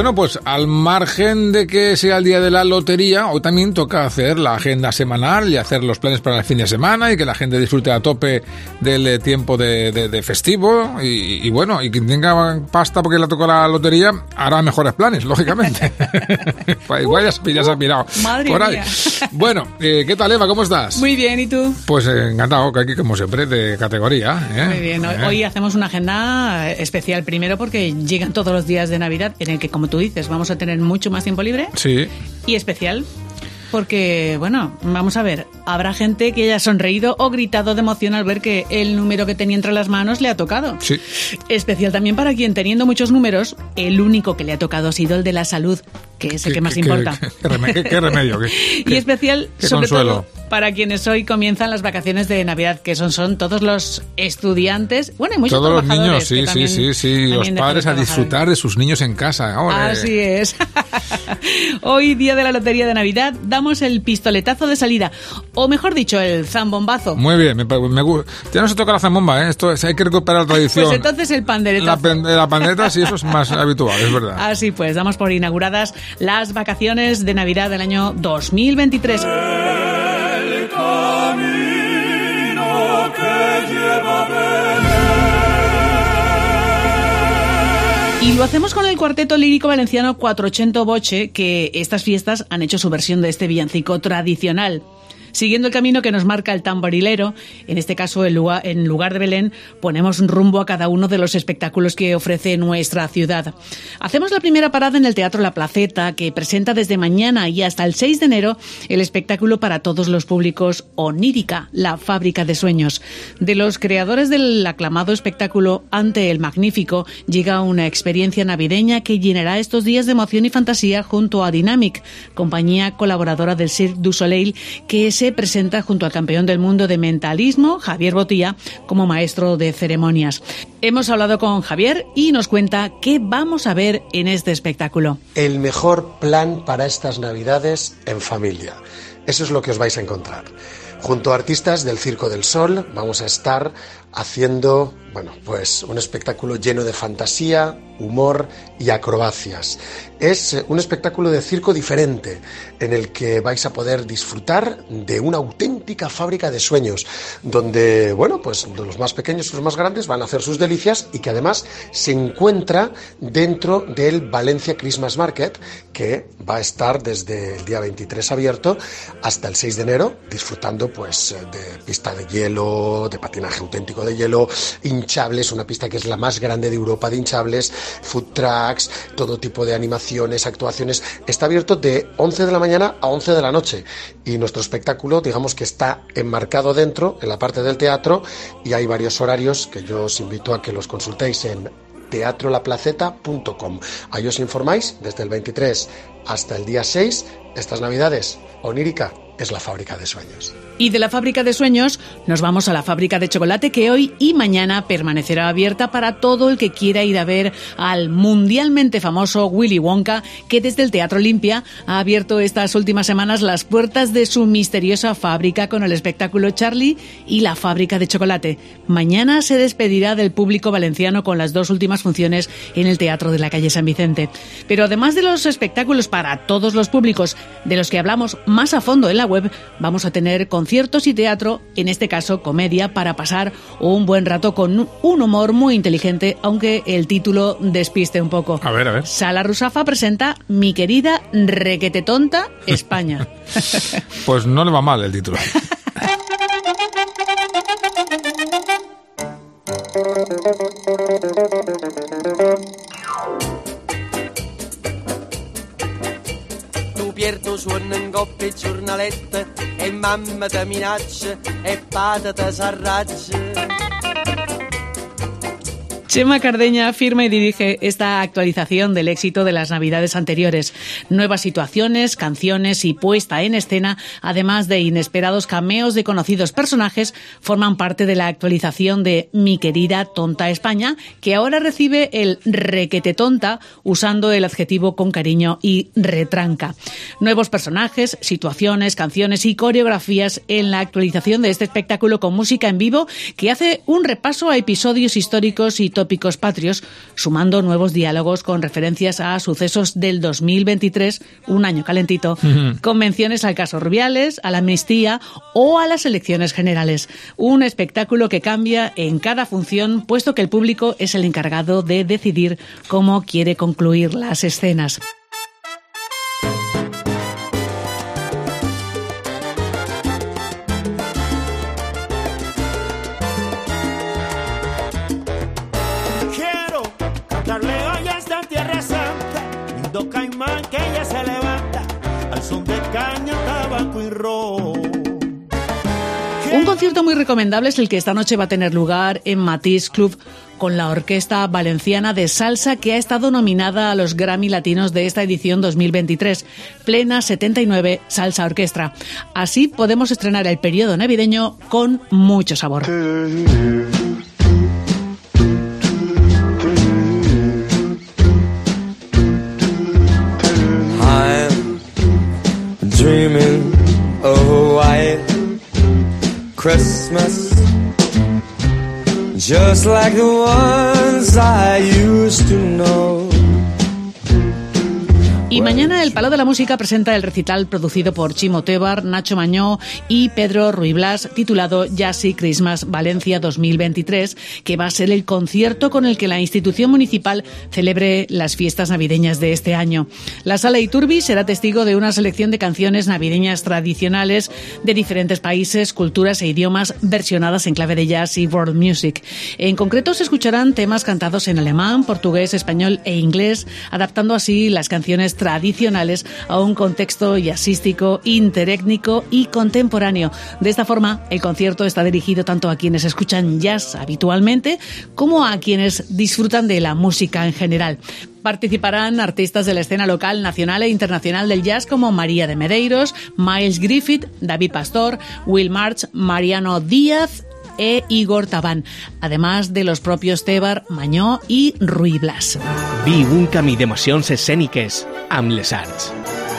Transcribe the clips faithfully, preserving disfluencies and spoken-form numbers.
Bueno, pues al margen de que sea el día de la lotería, hoy también toca hacer la agenda semanal y hacer los planes para el fin de semana y que la gente disfrute a tope del tiempo de, de, de festivo y, y bueno, y quien tenga pasta porque le tocó la lotería hará mejores planes, lógicamente. Pues igual ya, ya se ha mirado por ahí. Mía. Bueno, eh, ¿qué tal, Eva? ¿Cómo estás? Muy bien, ¿y tú? Pues eh, encantado, que aquí como siempre de categoría. ¿eh? Muy bien, hoy, ¿Eh? hoy hacemos una agenda especial primero porque llegan todos los días de Navidad en el que, como tú dices, vamos a tener mucho más tiempo libre. Sí. Y especial porque, bueno, vamos a ver, habrá gente que haya sonreído o gritado de emoción al ver que el número que tenía entre las manos le ha tocado. Sí. Especial también para quien, teniendo muchos números, el único que le ha tocado ha sido el de la salud, que es el que más ¿Qué, importa. Qué, qué, remedio, qué remedio. Qué, y qué, especial, qué sobre consuelo. todo, para quienes hoy comienzan las vacaciones de Navidad, que son, son todos los estudiantes, bueno, y muchos todos los trabajadores. Niños, sí, sí, sí, sí, los padres a disfrutar de sus niños en casa. ¡Ole! Así es. Hoy, día de la lotería de Navidad, damos el pistoletazo de salida, o mejor dicho, el zambombazo. Muy bien, me, me gusta. Ya no se toca la zambomba, ¿eh? Esto hay que recuperar la tradición. Pues entonces el panderetazo. La, la pandereta, sí, eso es más habitual, es verdad. Así pues, damos por inauguradas las vacaciones de Navidad del año dos mil veintitrés. El camino que lleva Y lo hacemos con el cuarteto lírico valenciano Quattrocento Voce, que estas fiestas han hecho su versión de este villancico tradicional. Siguiendo el camino que nos marca el tamborilero, en este caso en lugar, en lugar de Belén, ponemos rumbo a cada uno de los espectáculos que ofrece nuestra ciudad. Hacemos la primera parada en el Teatro La Placeta, que presenta desde mañana y hasta el seis de enero el espectáculo para todos los públicos Onírica, la fábrica de sueños. De los creadores del aclamado espectáculo Ante el Magnífico, llega una experiencia navideña que llenará estos días de emoción y fantasía junto a Dynamic, compañía colaboradora del Cirque du Soleil, que es se presenta junto al campeón del mundo de mentalismo, Javier Botilla, como maestro de ceremonias. Hemos hablado con Javier y nos cuenta qué vamos a ver en este espectáculo. El mejor plan para estas Navidades en familia. Eso es lo que os vais a encontrar. Junto a artistas del Circo del Sol vamos a estar haciendo, bueno, pues un espectáculo lleno de fantasía, humor y acrobacias. Es un espectáculo de circo diferente en el que vais a poder disfrutar de una auténtica fábrica de sueños donde, bueno, pues los más pequeños y los más grandes van a hacer sus delicias y que además se encuentra dentro del Valencia Christmas Market, que va a estar desde el día veintitrés abierto hasta el seis de enero, disfrutando pues de pista de hielo, de patinaje auténtico de hielo, hinchables, una pista que es la más grande de Europa de hinchables, food trucks, todo tipo de animaciones, actuaciones. Está abierto de once de la mañana a once de la noche y nuestro espectáculo, digamos que está enmarcado dentro, en la parte del teatro, y hay varios horarios que yo os invito a que los consultéis en teatro la placeta punto com. Ahí os informáis desde el veintitrés hasta el día seis. Estas Navidades, Onírica es la fábrica de sueños. Y de la fábrica de sueños nos vamos a la fábrica de chocolate, que hoy y mañana permanecerá abierta para todo el que quiera ir a ver al mundialmente famoso Willy Wonka, que desde el Teatro Olimpia ha abierto estas últimas semanas las puertas de su misteriosa fábrica con el espectáculo Charlie y la fábrica de chocolate. Mañana se despedirá del público valenciano con las dos últimas funciones en el Teatro de la Calle San Vicente. Pero además de los espectáculos para todos los públicos, de los que hablamos más a fondo en la web, vamos a tener conciertos y teatro, en este caso comedia, para pasar un buen rato con un humor muy inteligente, aunque el título despiste un poco. A ver, a ver. Sala Rusafa presenta Mi querida requete tonta España. Pues no le va mal el título. Pierto suona in coppia e giornalette e mamma ti minaccia e padre ti s'arraggia. Chema Cardeña firma y dirige esta actualización del éxito de las Navidades anteriores. Nuevas situaciones, canciones y puesta en escena, además de inesperados cameos de conocidos personajes, forman parte de la actualización de Mi querida tonta España, que ahora recibe el requete tonta, usando el adjetivo con cariño y retranca. Nuevos personajes, situaciones, canciones y coreografías en la actualización de este espectáculo con música en vivo que hace un repaso a episodios históricos y tópicos patrios, sumando nuevos diálogos con referencias a sucesos del dos mil veintitrés, un año calentito, uh-huh. con menciones al caso Rubiales, a la amnistía o a las elecciones generales. Un espectáculo que cambia en cada función, puesto que el público es el encargado de decidir cómo quiere concluir las escenas. Quiero cantarle hoy a esta tierra santa, lindo caimán que ella se levanta al son de caña, tabaco y ron. Un concierto muy recomendable es el que esta noche va a tener lugar en Matisse Club con la Orquesta Valenciana de Salsa, que ha estado nominada a los Grammy Latinos de esta edición dos mil veintitrés, Plena setenta y nueve Salsa Orquestra. Así podemos estrenar el periodo navideño con mucho sabor. I'm dreaming of a white Christmas, just like the ones I used to know. Y mañana el Palau de la Música presenta el recital producido por Chimo Tebar, Nacho Mañó y Pedro Ruiblas, titulado Jazzy Christmas Valencia dos mil veintitrés, que va a ser el concierto con el que la institución municipal celebre las fiestas navideñas de este año. La Sala Iturbi será testigo de una selección de canciones navideñas tradicionales de diferentes países, culturas e idiomas versionadas en clave de jazz y world music. En concreto se escucharán temas cantados en alemán, portugués, español e inglés, adaptando así las canciones tradicionales a un contexto jazzístico, interétnico y contemporáneo. De esta forma, el concierto está dirigido tanto a quienes escuchan jazz habitualmente como a quienes disfrutan de la música en general. Participarán artistas de la escena local, nacional e internacional del jazz como María de Medeiros, Miles Griffith, David Pastor, Will March, Mariano Díaz e Igor Tabán, además de los propios Tebar, Mañó i Ruiblas. Vi un camí d'emocions escèniques amb les arts.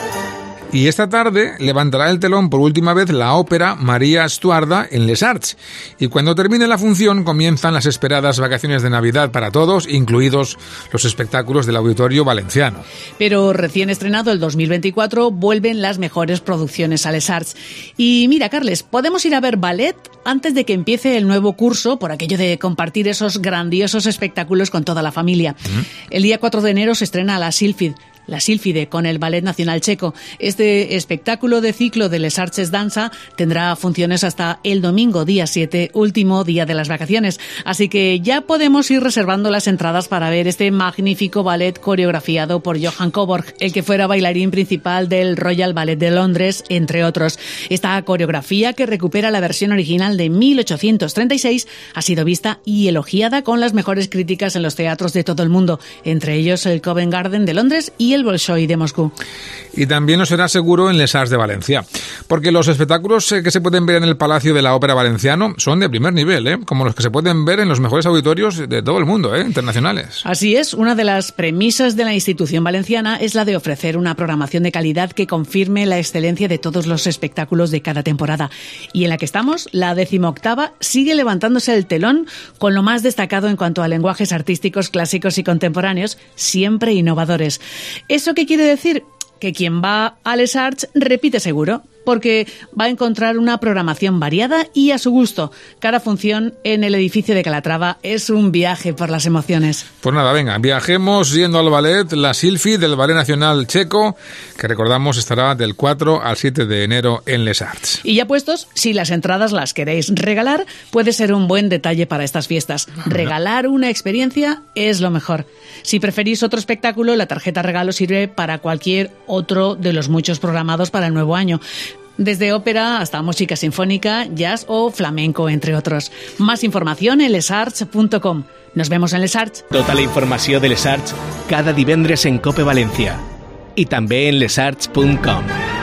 Y esta tarde levantará el telón por última vez la ópera María Stuarda en Les Arts. Y cuando termine la función comienzan las esperadas vacaciones de Navidad para todos, incluidos los espectáculos del Auditorio Valenciano. Pero recién estrenado el dos mil veinticuatro vuelven las mejores producciones a Les Arts. Y mira, Carles, podemos ir a ver ballet antes de que empiece el nuevo curso, por aquello de compartir esos grandiosos espectáculos con toda la familia. Uh-huh. El día cuatro de enero se estrena La Sílfide. La Sílfide, con el Ballet Nacional Checo. Este espectáculo de ciclo de Les Arts Danza tendrá funciones hasta el domingo, día siete, último día de las vacaciones. Así que ya podemos ir reservando las entradas para ver este magnífico ballet coreografiado por Johan Coburg, el que fuera bailarín principal del Royal Ballet de Londres, entre otros. Esta coreografía, que recupera la versión original de mil ochocientos treinta y seis, ha sido vista y elogiada con las mejores críticas en los teatros de todo el mundo, entre ellos el Covent Garden de Londres y el Bolshoi de Moscú. Y también lo será seguro en Les Arts de Valencia, porque los espectáculos que se pueden ver en el Palacio de la Ópera Valenciano son de primer nivel, ¿eh? Como los que se pueden ver en los mejores auditorios de todo el mundo, ¿eh? Internacionales. Así es, una de las premisas de la institución valenciana es la de ofrecer una programación de calidad que confirme la excelencia de todos los espectáculos de cada temporada. Y en la que estamos, la decimoctava, sigue levantándose el telón con lo más destacado en cuanto a lenguajes artísticos clásicos y contemporáneos, siempre innovadores. ¿Eso qué quiere decir? Que quien va a Les Arts repite seguro, porque va a encontrar una programación variada y a su gusto. Cada función en el edificio de Calatrava es un viaje por las emociones. Pues nada, venga, viajemos yendo al ballet La Sílfide del Ballet Nacional Checo, que recordamos estará del cuatro al siete de enero en Les Arts. Y ya puestos, si las entradas las queréis regalar, puede ser un buen detalle para estas fiestas. Regalar una experiencia es lo mejor. Si preferís otro espectáculo, la tarjeta regalo sirve para cualquier otro de los muchos programados para el nuevo año. Desde ópera hasta música sinfónica, jazz o flamenco, entre otros. Más información en lesarts punto com. Nos vemos en Les Arts. Tota la informació de Les Arts cada divendres en Cope València i també en lesarts punt com.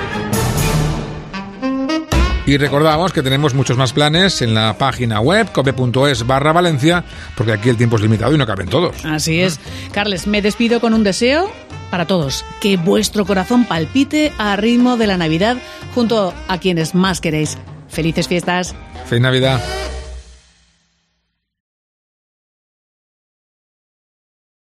Y recordamos que tenemos muchos más planes en la página web cope punto es barra Valencia, porque aquí el tiempo es limitado y no caben todos. Así es. Carles, me despido con un deseo para todos. Que vuestro corazón palpite a ritmo de la Navidad junto a quienes más queréis. ¡Felices fiestas! ¡Feliz Navidad!